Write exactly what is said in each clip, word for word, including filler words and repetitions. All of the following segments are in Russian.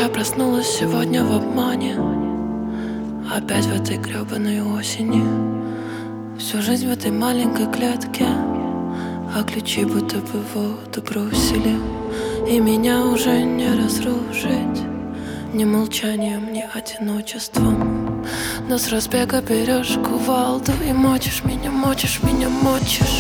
Я проснулась сегодня в обмане, опять в этой грёбаной осени. Всю жизнь в этой маленькой клетке, а ключи будто бы в воду бросили. И меня уже не разрушить ни молчанием, ни одиночеством. Но с разбега берешь кувалду и мочишь меня, мочишь меня, мочишь.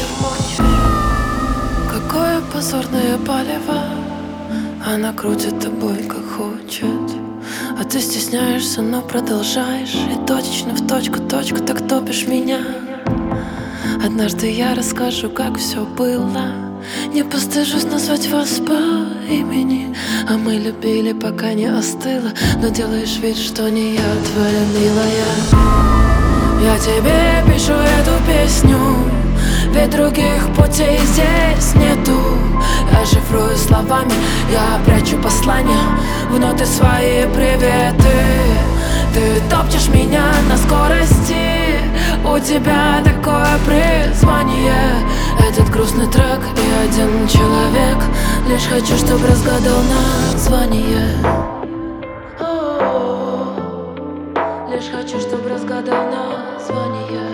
Какое позорное палево, она крутит тобой как хочет, а ты стесняешься, но продолжаешь. И точечно в точку, точку, так топишь меня. Однажды я расскажу, как все было. Не постыжусь назвать вас по имени. А мы любили, пока не остыло. Но делаешь вид, что не я твоя милая. Я тебе пишу эту песню, ведь других путей здесь нету. Я шифрую словами, я прячу послания в ноты свои приветы. Ты топчешь меня на скорости, у тебя такое призвание. Этот грустный трек и один человек, лишь хочу, чтобы разгадал название. Лишь хочу, чтобы разгадал название.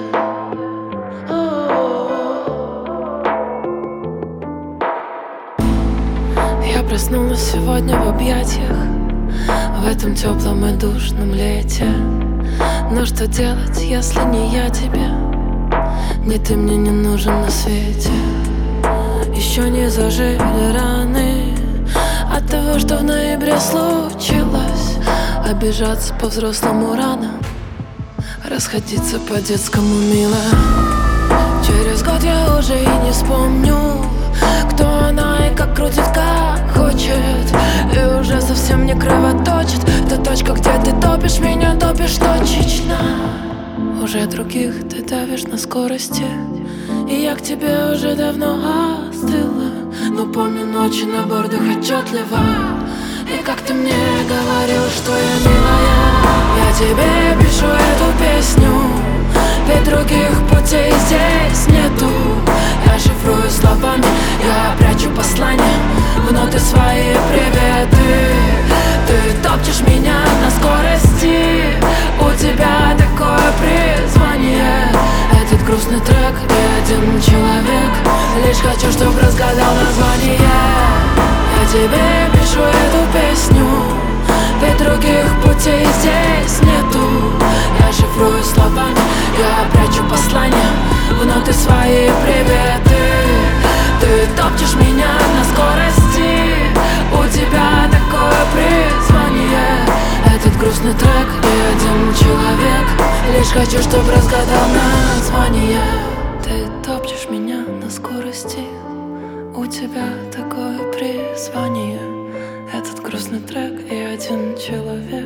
Я проснулась сегодня в объятиях, в этом теплом и душном лете. Но что делать, если не я тебе, не ты мне не нужен на свете. Еще не зажили раны от того, что в ноябре случилось. Обижаться по-взрослому рано, расходиться по-детскому мило. Через год я уже и не вспомню, кто она и как крутит, как хочет. И уже совсем не кровоточит та точка, где ты топишь меня, топишь точечно. Уже других ты давишь на скорости, и я к тебе уже давно остыла. Но помню ночи на бордах отчетливо, и как ты мне говорил, что я милая. Я тебе пишу эту песню, ведь других путей здесь нету. Я шифрую словами, я прячу послания в ноты свои приветы. Ты топчешь меня на скорости, у тебя такое призвание. Этот грустный трек и один человек, лишь хочу, чтоб разгадал название. Я тебе пишу эту песню, ведь других путей здесь нету. Я шифрую словами, я прячу послания в ноты свои приветы. Ты топчешь меня на скорости, у тебя такое призвание. Этот грустный трек и один человек, лишь хочу, чтоб разгадал название. Ты топчешь меня на скорости, у тебя такое призвание. Этот грустный трек и один человек.